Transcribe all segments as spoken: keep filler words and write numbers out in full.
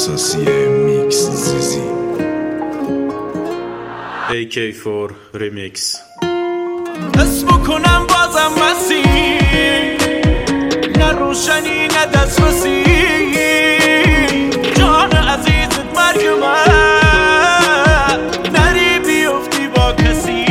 اختصاصی میکس زیزی ای کی فور ریمیکس. اسم کنم بازم مسیح، نه روشنی نه دسترسی، جان عزیزت مرگ من، نری بیفتی با کسی،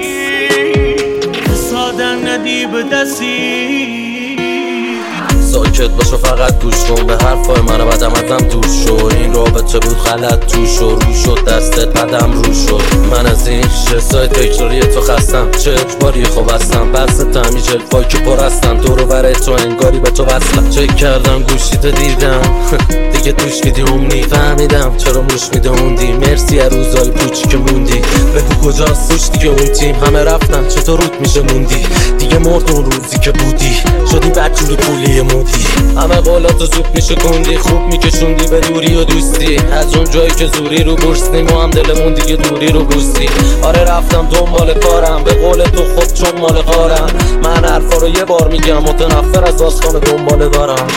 سادن ندی به دستی. ساکت باشو فقط گوش کن به حرفای من و بعدم ازم دور شو. این رابطه بود غلط تو شو رو شد دستت بعدم رو شد. من از این شسای تکراری تو خستم، چه اجباری خوب هستم بس تمی جلفای که پر هستن دور و بره تو انگاری به تو وصلم. چک کردم گوشی تو دیدم دیگه توش ویدیوم نی فهمیدم چرا موش میدوندی. مرسی از روزای پوچی که موندی، بگو کجاست توش دیگه اون تیم همه رفتن چطور روت میشه موندی. دیگه مرد اون روزی که بودی شدی بدجوری پولی مودی. همه قولاتو زود میشه کندی، خوب میکشوندی به دوری و دوستی. از اون جایی که زوری رو برسنیم و هم دلمون دیگه دوری رو بوستی. آره رفتم دنبال کارم به قول تو خود چون مال غارم. من حرفا رو یه بار میگم متنفر از داستان دنبال دارم.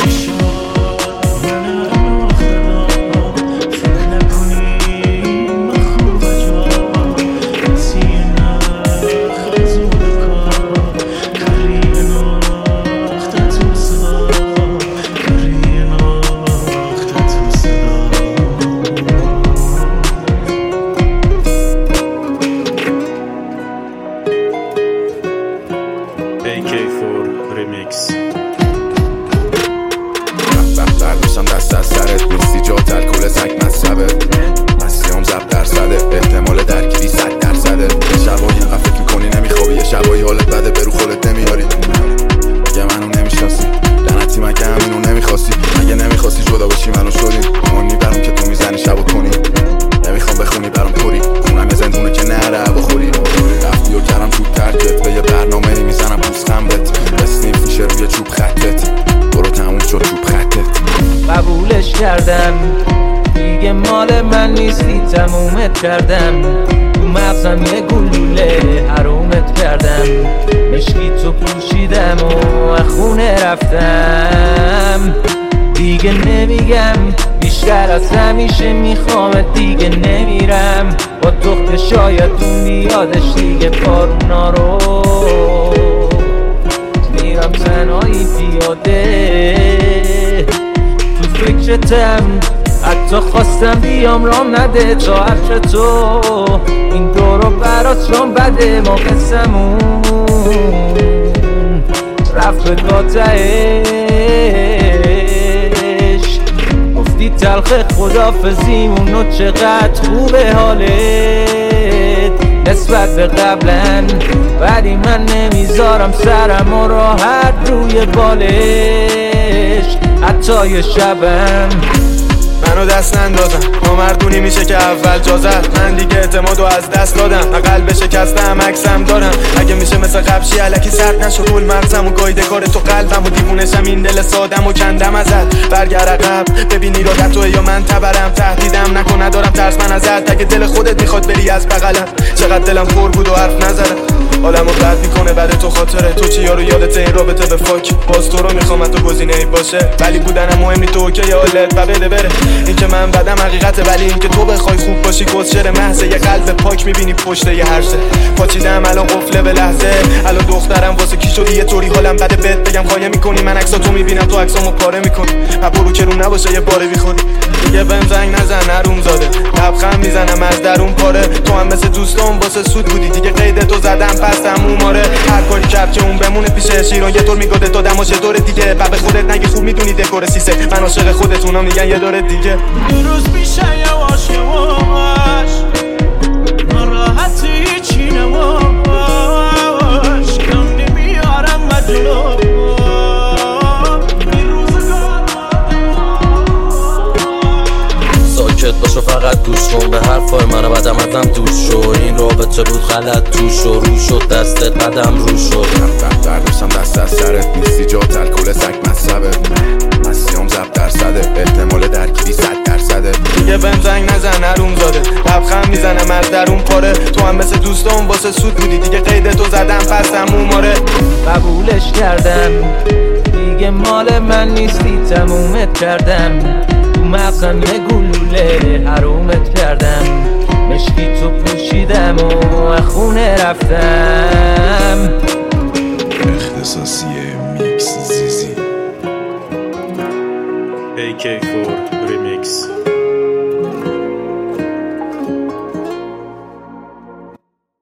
ای کی فور ریمیکس. رفت در میشم دست از سرت نیستی جا تلکول سک مصبه مسیام زب درصده احتمال درگیری صد درصده. یه شبایی اینقدر فکر میکنی نمیخوابی، یه شبایی حالت بده برو خودت نمیاری. مگه منو نمیشناسی لعنتی، مگه همینو نمیخواستی، مگه نمیخواستی جدا باشی منو شدی. اونی برام که تو میزنی شبو کنی، نمیخوام بخونی برام توری خونم یه زندونه که نره بخوری. رفتی و کردم تو ترکت به یه برنامه میزنم پوست خمرت اسنیف میشه روی چوب خطت برو تموم شد چوب خطت. قبولش کردم دیگه مال من نیستی تمومت کردم. تو مغزم یه گلوله حرومت کردم، مشکی تو پوشیدم و خونه رفتم. دیگه نمیگم بیشتر از همیشه میخوامت، دیگه نمیرم با تخت شاید اون بیادش دیگه پارونا رو. میرم تنهایی پیاده تو فکرتم، حتی خواستم بیام رام نده تا عطر تو این دورو برات رام بده. ما قسمون رفت به قاطعش، گفتی تلخ خدافزیمون و چقدر خوبه حالت نسبت به قبلن، ولی من نمیذارم سرم و راحت روی بالش حتی یه شبم. منو دست نندازم نامردونی میشه که اول جا زد. من دیگه اعتمادو از دست دادم، قلب شکستم عکسم دارم. اگه میشه مثل قبشی علکی سرد نشو گل مغزم و گایده کار تو قلبم و دیوونشم این دل سادم و کندم ازت. برگر عقب ببین ایرادت توه یا من تبرم، تهدیدم نکن ندارم ترس من ازت. اگه دل خودت میخواد بری از بغلم، چقدر دلم پر بود و حرف نزدم. حالمو بد میکنه بعد تو خاطره تو چی یارو یادت این رابطه به فاک. باز تو رو میخوام تو گزینه ای باشه، ولی بودنم مهم نی تو اوکی حالت و بده بره. این که من بدم حقیقته، ولی این که تو بخوای خوب باشی گذشر محضه. یه قلب پاک میبینی پشت یه هرزه، پاچیدم الان قفله به لحظه. الان دخترم واسه کی شدی یه طوری حالم بده بهت بگم خواهی میکنی. من عکساتو میبینم تو عکسامو پاره میکنی، برو که روم نباشه یه باره بیخوری. دیگه بهم زنگ نزن حروم زاده، لبخند میزنم از درون پاره. تو هم مثل دوستام واسه سود بودی، دیگه قید تو زدم پس تموم. آره هر کاری کرد که اون بمونه پیش شیران یه طور میگاده تا دماش دور دیگه. بعد خودت نگی خوب میدونی دکور سیسه، من عاشق خودتونم میگن یه دور دیگه. روز میشه یواش یواش ناراحتی چی نواش کم نمیارم مجلو. ساکت باشو فقط گوش کن به حرفای من و بعدم ازم دور شو. این رابطه بود غلط تو شو رو شد دستت بعدم رو شد. رفت در میشم دست از سرت نیستی جا تلکول سک مصبه مسیام زب درصده احتمال درگیری صد درصده. دیگه بهم زنگ نزن حروم زاده، لبخند میزنم از درون پاره. تو هم مثل دوستام واسه سود بودی، دیگه قید تو زدم پس تموم. آره قبولش کردم دیگه مال من نیستی تمومت کردم. تو مغزم یه گلوله حرومت کردم، مشکی تو پوشیدم و خونه رفتم. اختصاصی میکس زیزی A K four Remix.